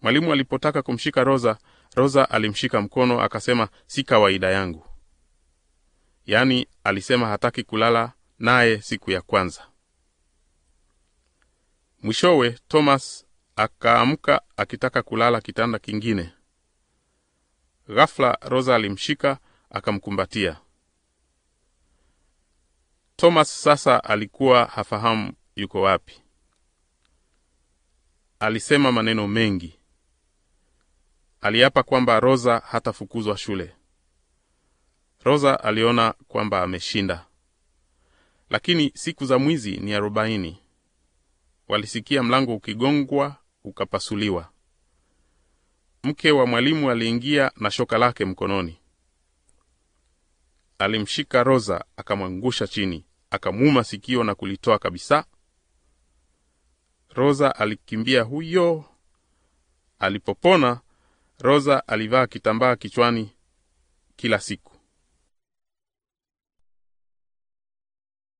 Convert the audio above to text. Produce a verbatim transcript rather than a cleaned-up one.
Mwalimu alipotaka kumshika Rosa, Rosa alimshika mkono akasema si kawaida yangu. Yaani alisema hataki kulala naye siku ya kwanza. Mwishowe Thomas akaamka akitaka kulala kitanda kingine. Ghafla Rosa alimshika akamkumbatia. Thomas sasa alikuwa hafahamu yuko wapi. Alisema maneno mengi. Aliapa kwamba Rosa hatafukuzwa shule. Rosa aliona kwamba ameshinda. Lakini siku za mwizi ni arobaini. Walisikia mlango ukigongwa ukapasuliwa. Mke wa mwalimu aliingia na shoka lake mkononi. Alimshika Rosa akamwangusha chini, akamuuma sikio na kulitoa kabisa. Rosa alikimbia huyo. Alipopona, Rosa alivaa kitambaa kichwani kila siku.